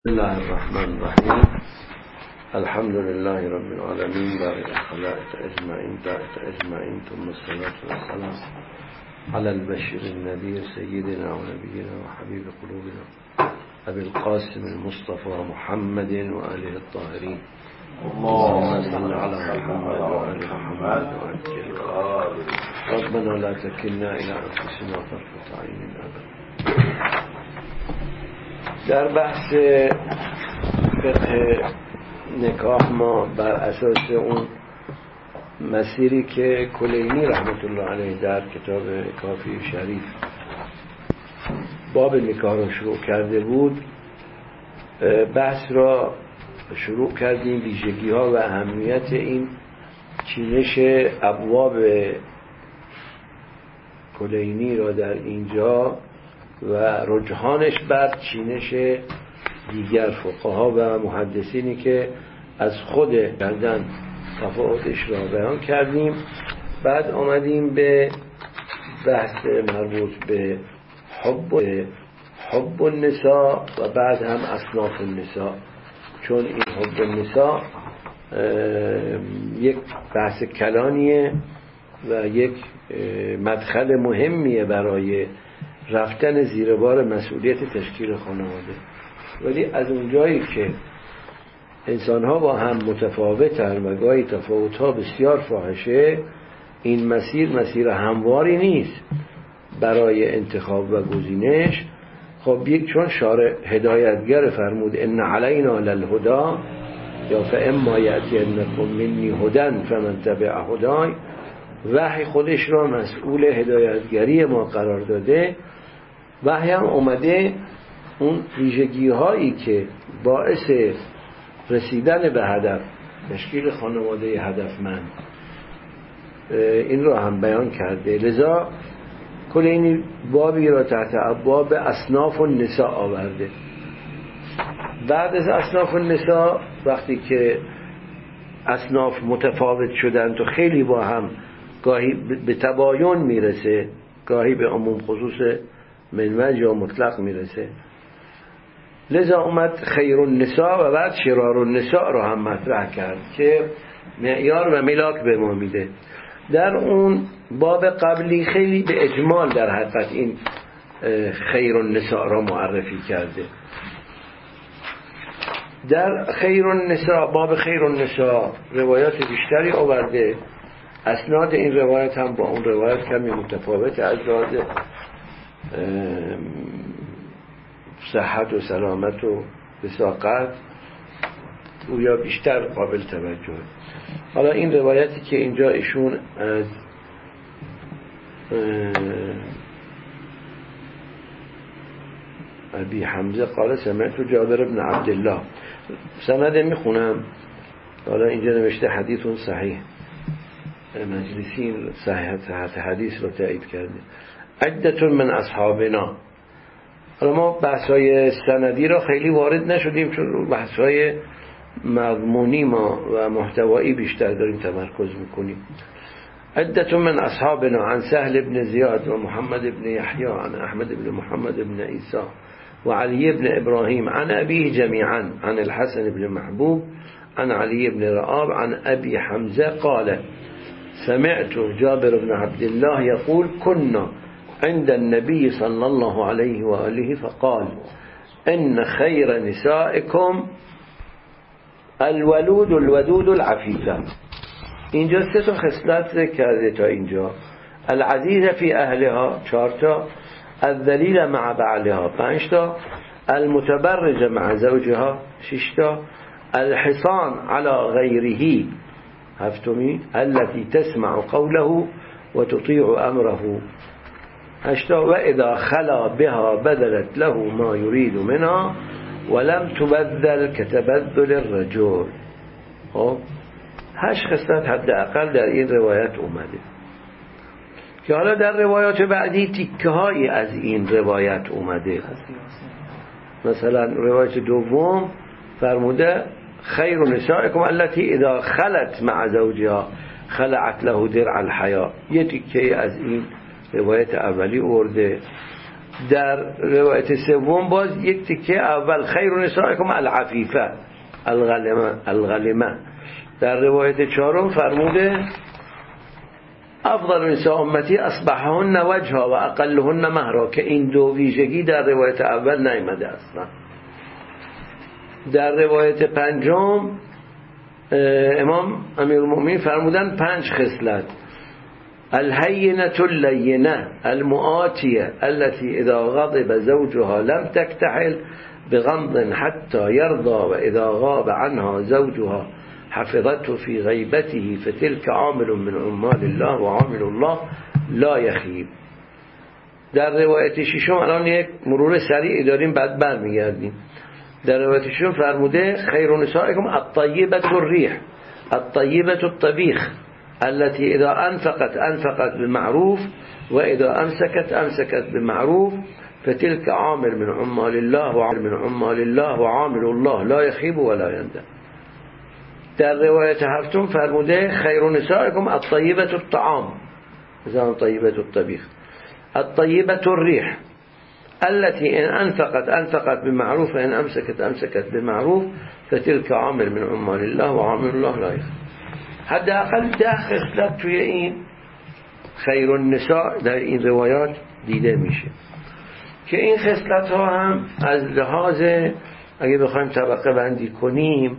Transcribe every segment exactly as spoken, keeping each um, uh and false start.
بسم الله الرحمن الرحيم. الحمد لله رب العالمين بارئ الخلائق أجمعين دائت أجمعين ثم الصلاة والسلام على البشير النذير سيدنا ونبينا وحبيب قلوبنا أبي القاسم المصطفى محمد وآله الطاهرين. اللهم صل على محمد وآل محمد وعجل ربنا لا تكلنا إلى أنفسنا طرفة عين أبدا. در بحث فقه نکاح ما بر اساس اون مسیری که کلینی رحمت الله علیه در کتاب کافی شریف باب نکاح را شروع کرده بود، بحث را شروع کردیم ویژگی ها و اهمیت این چینش ابواب کلینی را در اینجا و رجحانش بر چینش دیگر فقها و محدثینی که از خود کردن تفاوتش را بیان کردیم. بعد آمدیم به بحث مربوط به حب حب النساء و بعد هم اصناف النساء، چون این حب النساء یک بحث کلانیه و یک مدخل مهمیه برای رفتن زیر بار مسئولیت تشکیل خانواده. ولی از اونجایی که انسان‌ها با هم متفاوتن و گاهی تفاوت‌ها بسیار فاحشه، این مسیر مسیر همواری نیست برای انتخاب و گزینش. خب یک چون شارع هدایتگر فرمود ان علینا للهدی یا فاما یأتینکم منی هدی فمن تبع هدای، وحی خودش را مسئول هدایتگری ما قرار داده. وحی هم اومده اون ویژگی هایی که باعث رسیدن به هدف تشکیل خانواده هدفمند این را هم بیان کرده. لذا کل این بابی را تحت ابواب اصناف النساء آورده. بعد از اصناف النساء وقتی که اصناف متفاوت شدند و خیلی با هم گاهی به تباین میرسه، گاهی به عموم خصوص منوج یا مطلق میرسه، لذا اومد خیر النساء و بعد شرار النساء رو هم مطرح کرد که معیار و ملاک به ما میده. در اون باب قبلی خیلی به اجمال در حقیقت این خیر النساء را معرفی کرده. در خیر النساء باب خیر النساء روایات بیشتری آورده. اسناد این روایت هم با اون روایت کمی متفاوت از لحاظ صحت و سلامت و وثاقت او یا بیشتر قابل توجه. حالا این روایتی که اینجا ایشون از ابی حمزه قال سمعت جابر بن عبدالله، سند میخونم. حالا اینجا نوشته حدیث صحیح، مجلسی صحت حدیث رو تایید کرده. عدت من اصحابنا. حالا ما بحثای سندی را خیلی وارد نشدیم چون بحثای مضمونی ما و محتوایی بیشتر داریم تمرکز میکنیم. عدت من اصحابنا عن سهل بن زیاد و محمد بن یحیی عن احمد بن محمد بن عیسی و علی بن ابراهیم عن ابیه جمیعا عن الحسن بن محبوب عن علی بن رآب عن ابی حمزه قال سمعت جابر بن عبد الله يقول كنا عند النبي صلى الله عليه وآله فقال ان خير نسائكم الولود الودود العفيفة. اینجا سه تا خصلت ذکر کرده تا اینجا. العزیز فی اهلها چهار تا، الذلیل مع بعلها پنج تا، المتبرج مع زوجها شش تا، الحصان على غیره هفتمی، التي تسمع قوله وتطيع امره هشتا، و اذا خلا بها بذلت له ما يريد منها ولم تبذل كتبذل الرجل. خب هشت خصلت حداقل در این روایت اومده که حالا در روایات بعدی تیکه هایی از این روایت اومده. مثلا روایت دوم فرموده خیر نسائكم التي اذا خلت مع زوجها خلعت له درع الحیا. یه تیکه از این روایت اولی ورده. در روایت سوم باز یک تکه اول خیر نسائکم العفیفه الغلمه الغلمه. در روایت چهارم فرموده افضل نساء امتی اصبحهن وجها و اقلهن مهرا، که این دو ویژگی در روایت اول نیامده اصلا. در روایت پنجم امام امیرالمؤمنین فرمودن پنج خصلت: الهینة اللینة المؤاتیه التي اذا غضب زوجها لم تکتحل بغمض حتى يرضى و اذا غاب عنها زوجها حفظته في غیبته فتلك عامل من عمال الله و عامل الله لا یخیب. در روایت ششم الان یک مرور سریع داریم بعد برمیگردیم. در روایت ششم فرموده خیر نسائکم الطیبة الریح الطیبة الطبیخ التي اذا انفقت انفقت بالمعروف و اذا امسكت امسكت بالمعروف فتلك عامل من عمال الله و عامل من عمال الله و عامل الله لا یخیب ولا یندم. در روایت هفتم فرموده خیر نسائکم الطیبة الطعام مثلا طیبة الطبیخ الطیبة الریح التي ان انفقت انفقت بمعروف و ان امسكت امسكت بمعروف فتلك عامل من عمال الله و عامل الله لا یخیب. حداقل ده خصلت توی این خیر النساء در این روایات دیده میشه که این خصلت ها هم از لحاظ اگه بخوایم طبقه بندی کنیم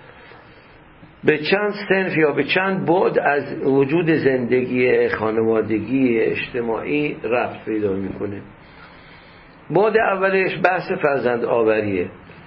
به چند صنف یا به چند بعد از وجود زندگی خانوادگی اجتماعی ربط پیدا میکنه. بعد اولش بحث فرزند آوریه،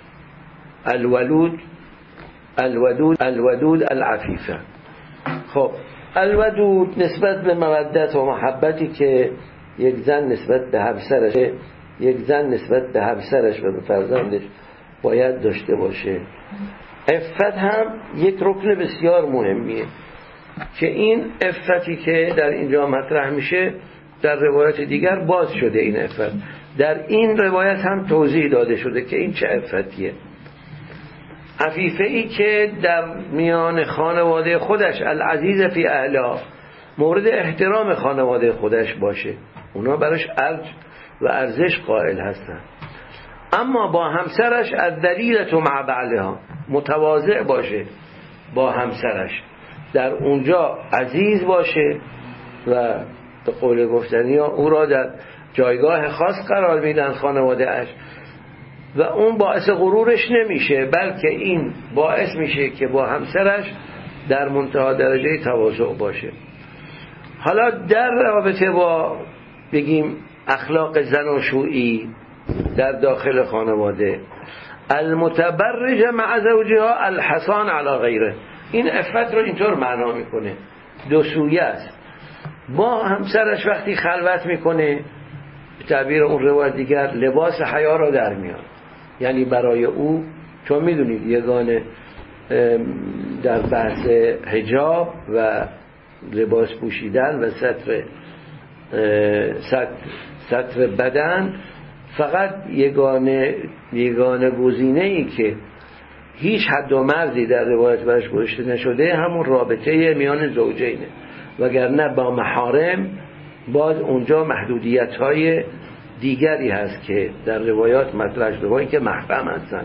الولود الودود الودود العفیفه. خب الودود نسبت به مودت و محبتی که یک زن نسبت به همسرش یک زن نسبت به همسرش و به فرزندش باید داشته باشه. عفت هم یک رکن بسیار مهمیه که این عفتی که در اینجا مطرح میشه در روایت دیگر باز شده. این عفت در این روایت هم توضیح داده شده که این چه عفتیه. عفیفه ای که در میان خانواده خودش العزیز فی اهلها مورد احترام خانواده خودش باشه، اونا براش ارج و ارزش قائل هستن، اما با همسرش الذلیلة مع بعلها متواضع باشه با همسرش، در اونجا عزیز باشه و به قول گفتنی ها او را در جایگاه خاص قرار میدن خانواده اش و اون باعث غرورش نمیشه، بلکه این باعث میشه که با همسرش در منتها درجه تواضع باشه. حالا در رابطه با بگیم اخلاق زناشویی در داخل خانواده، المتبرج مع زوجها الحصان علی غیره، این عفت رو اینطور معنا میکنه دو سویه است. با همسرش وقتی خلوت میکنه به تعبیر اون روایت دیگر لباس حیا را در میاد، یعنی برای او چون میدونید یگانه در بحث حجاب و لباس پوشیدن و ستر ستر, ستر بدن فقط یگانه یگانه گزینه ای که هیچ حد و مرزی در روایت برش گذاشته نشده همون رابطه میان زوجینه، وگرنه با محارم باز اونجا محدودیت های دیگری هست که در روایات مطرح شده، با اینکه محرم هستن.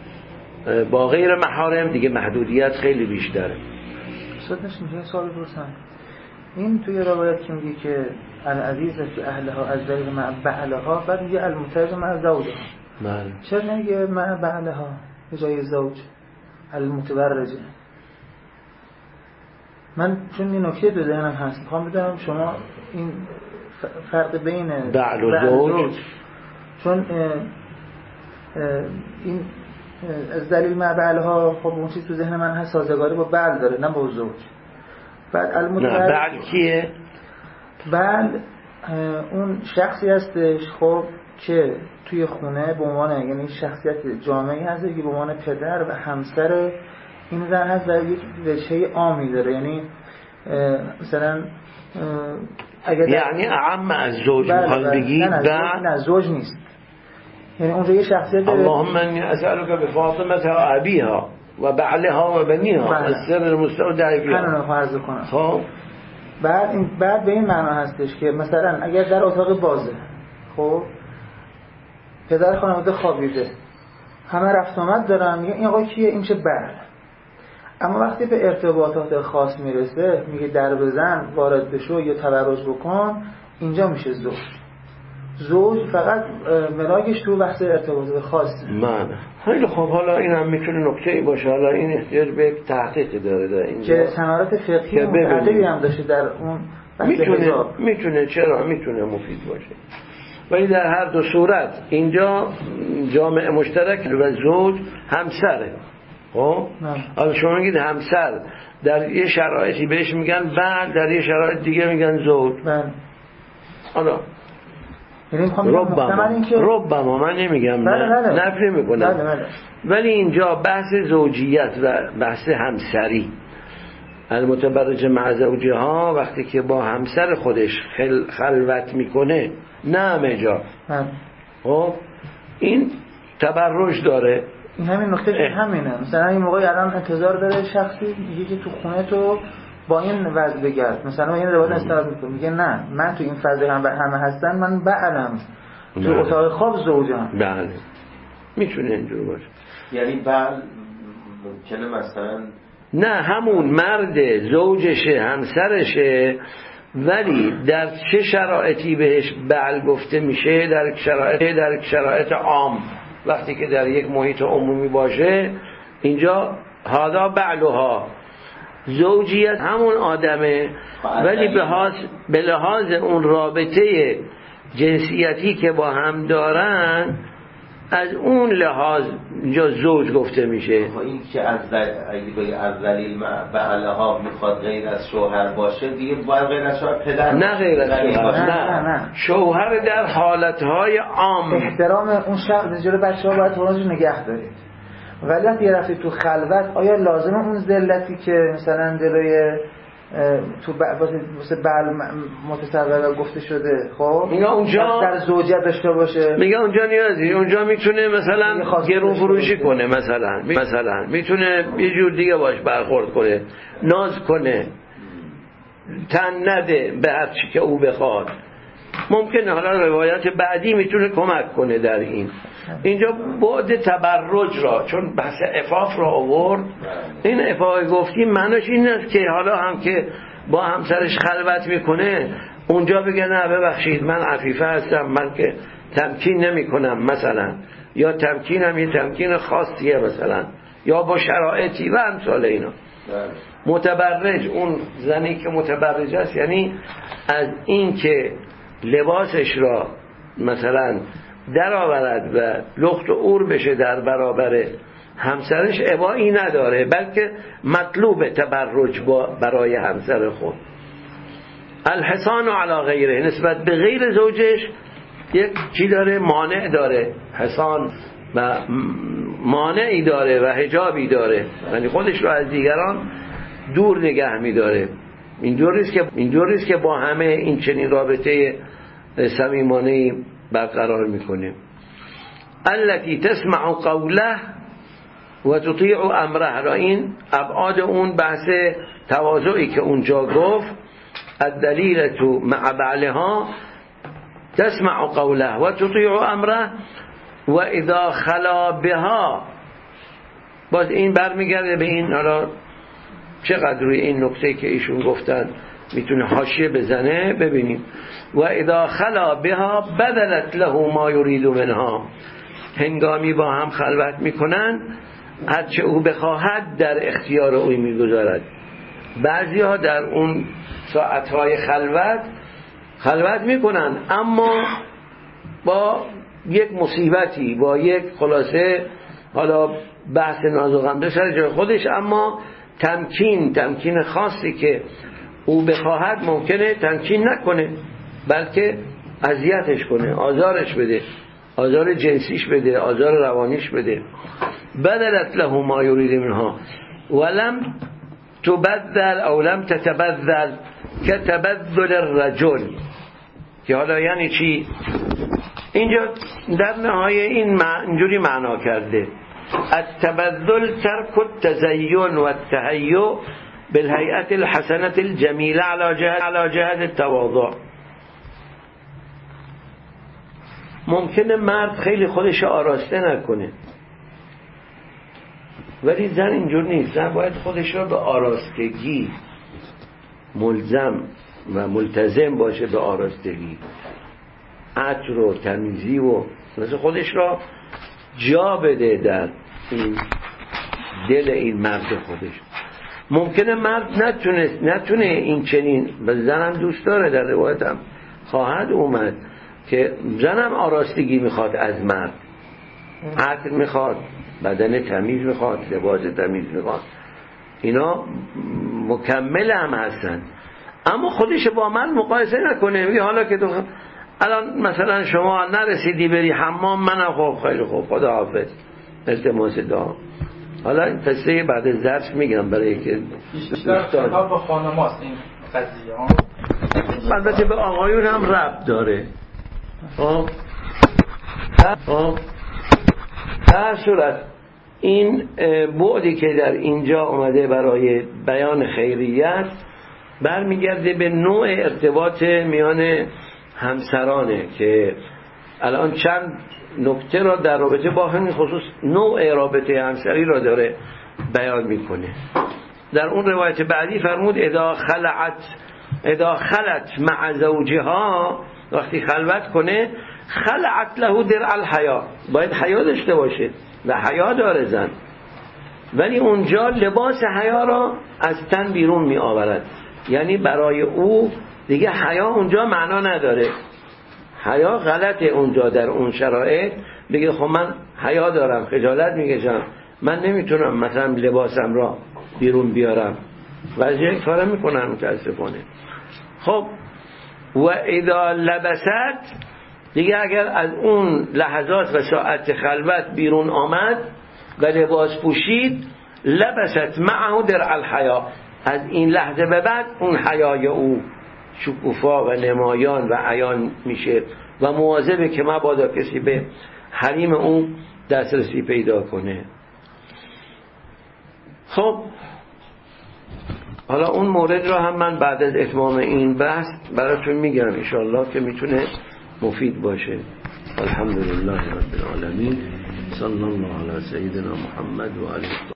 با غیر محارم دیگه محدودیت خیلی بیشتره. صدقش میشه سوال بپرسم، این توی روایت که میگه که العزیز فی اهلها از ذلیل مع بعلها، بعد میگه المتبرج مع زوجها، بله چرا نمیگه مع بعلها به جای زوج المتبرجه؟ من چون این نکته تو ذهنم هست میخوام بدونم شما این فرق بین بعل و زوج، چون اه اه این از ذلیل مع بعلها خب اون چیز تو ذهن من هست سازگاری با بعل داره نه با زوج. بعد المتبرج نه بعل کیه؟ بعل اون شخصی هستش خب که توی خونه به عنوان یعنی شخصیت جامعی هست که به عنوان پدر و همسر این زن هست و یک وجهه عامی داره، یعنی مثلا اگر یعنی اعم از زوج میخواد بگید؟ نه نه, نه زوج نیست، یعنی اونجا یه شخصیت داره. اللهم انی اسألک بفاطمه ابیها و بعلها و بنیها السر المستودع فیها. من فرض کنم خب بعد این بعد به این معنا هستش که مثلا اگر در اتاق بازه خب پدر خانواده خوابیده، همه رفت آمد دارن، میگه این آقا کیه؟ این میشه بعل. اما وقتی به ارتباطات خاص میرسه، میگه در بزن، وارد بشو یا تبرج بکن، اینجا میشه زوج. زوج فقط ملاکش تو بحث ارتباطات خاصه. من خیلی خب، حالا این هم میتونه نکته‌ای باشه، حالا این احتیاج به تحقیق داره در اینجا که ثمرات فقهی متعددی هم داشته در اون میتونه میتونه چرا میتونه مفید باشه. ولی در هر دو صورت اینجا جامعه مشترک و زوج همسره. خب حالا شما میگید همسر، در یه شرایطی بهش میگن بعد، در یه شرایط دیگه میگن زوج. بله. حالا ربما ربما من نمیگم، نفی میکنم، ولی اینجا بحث زوجیت و بحث همسری، المتبرج مع زوجها، وقتی که با همسر خودش خل خلوت میکنه، نه همه جا. خب این تبرج داره. این همین نکته که همینه. مثلا این موقعی الان انتظار داره شخصی میگه که تو خونه تو با این وضع بگرد، مثلا این روایت استفاده میکنه، میگه نه من تو این فضا هم همه هستن، من بعلم تو اتاق خواب زوجم. بله میتونه اینجور باشه. یعنی بعل ممکنه مثلا نه همون مرد زوجشه، همسرشه، ولی در چه شرایطی بهش بعل گفته میشه؟ در شرایط در شرایط عام، وقتی که در یک محیط عمومی باشه، اینجا هادا بعلها، زوجیت همون آدمه، ولی به لحاظ به لحاظ اون رابطه جنسیتی که با هم دارن، از اون لحاظ اینجا زوج گفته میشه. این که از اگه از دلیل بعلها میخواد غیر از شوهر باشه، دیگه باید غیر از شوهر پدر، نه غیر از شوهر، نه, نه. نه شوهر در حالتهای عام. احترام اون شخص جلوی بچه‌ها باید اونجا نگه دارید. ولی وقتی رفتی تو خلوت، آیا لازمه اون ذلتی که مثلا جلوی تو واسه بعل متصور گفته شده، خب میگه اونجا در زوجیت داشته باشه، میگه اونجا نیازی، اونجا میتونه مثلا گرون فروشی کنه، مثلا مثلا میتونه یه جور دیگه باش برخورد کنه، ناز کنه، تن نده به هر چی که او بخواد. ممکنه حالا روایت بعدی میتونه کمک کنه در این. اینجا بعد تبرج را، چون بحث عفاف را آورد، این عفاف گفتیم معناش این است که حالا هم که با همسرش خلوت میکنه، اونجا بگه نه ببخشید من عفیفه هستم، من که تمکین نمی کنم مثلا، یا تمکینم یه تمکین خاصیه مثلا، یا با شرایطی و امثال اینا. متبرج، اون زنی که متبرج است، یعنی از این که لباسش را مثلا در آورد و لخت و اور بشه در برابر همسرش، ابایی نداره، بلکه مطلوب تبرج با برای همسر خود. الحسان علی غیره، نسبت به غیر زوجش یک چی داره؟ مانع داره، حسان و مانعی داره و حجابی داره، یعنی خودش رو از دیگران دور نگه می‌داره. اینجوریست که اینجوریست که با همه این چنین رابطه صمیمانه‌ای برقرار میکنه. التي تسمع قوله و تطیع امره، را این ابعاد اون بحث تواضعی که اونجا گفت، الدلیل تو مع بعلها تسمع قوله و تطیع امره و اذا خلا بها. باز این برمیگرده به این، حالا چقدر روی این نکته که ایشون گفتن میتونه حاشیه بزنه. ببینیم و اذا خلا بها بدلت له ما یرید منها، هنگامی با هم خلوت میکنن هرچه او بخواهد در اختیار او میگذارد. بعضی ها در اون ساعتهای خلوت خلوت میکنن، اما با یک مصیبتی، با یک خلاصه حالا بحث نازوغم به سر جای خودش، اما تمکین تمکین خاصی که او بخواهد ممکنه تمکین نکنه، بلکه اذیتش کنه، آزارش بده، آزار جنسیش بده، آزار روانیش بده. بدلت له ما یرید منها ولم تبذل او لم تتبذل كتبذل الرجل، که حالا یعنی چی؟ اینجا در نهایه این اینجوری معنا کرده: التبذل ترك التزين والتهيؤ بالهيئة الحسنة الجميلة على جهة على جهة التواضع. ممکنه مرد خیلی خودش آراسته نکنه، ولی زن اینجور نیست. زن باید خودش را به آراستگی ملزم و ملتزم باشه، به آراستگی، عطر و تمیزی و مثل خودش را جا بده در این دل این مرد خودش. ممکنه مرد نتونه نتونه این چنین، و زنم دوست داره، در روایت هم خواهد اومد که زنم آراستگی میخواد از مرد، عطر میخواد، بدن تمیز میخواد، لباس تمیز میخواد، اینا مکمل هم هستن. اما خودش با من مقایسه نکنه، میگه حالا که تو الان مثلا شما نرسیدی بری حمام، منم خب خیلی خوب، خدا حافظ، التماس دعا. حالا این قصه بعد از درس میگم برای که بیشتر خطاب به خانماست این قضیه ها، البته به آقایون هم ربط داره. خب خب در صورت این بعدی که در اینجا اومده برای بیان خیریت برمیگرده به نوع ارتباط میان همسرانه که الان چند نکته را در رابطه با همین خصوص نوع رابطه همسری را داره بیان میکنه. در اون روایت بعدی فرمود اذا خلعت اذا خلت مع زوجها، وقتی خلوت کنه، خلعت له درع الحیا، باید حیا داشته باشه و حیا داره زن، ولی اونجا لباس حیا را از تن بیرون می آورد. یعنی برای او دیگه حیا اونجا معنا نداره. حیا غلطه اونجا در اون شرایط، بگه خب من حیا دارم، خجالت میکشم، من نمیتونم مثلا لباسم را بیرون بیارم، بعضی این کارا میکنن متاسفانه. خب و اذا لبست، دیگه اگر از اون لحظات و ساعت خلوت بیرون آمد و لباس پوشید، لبست معه درع الحیا، از این لحظه به بعد اون حیای او شکوفا و نمایان و عیان میشه و مواظبه که مبادا کسی به حریم اون دسترسی پیدا کنه. خب حالا اون مورد را هم من بعد از اتمام این بحث براتون میگم انشاءالله که میتونه مفید باشه. الحمدلله رب العالمین، صلی الله علی سیدنا محمد و علیه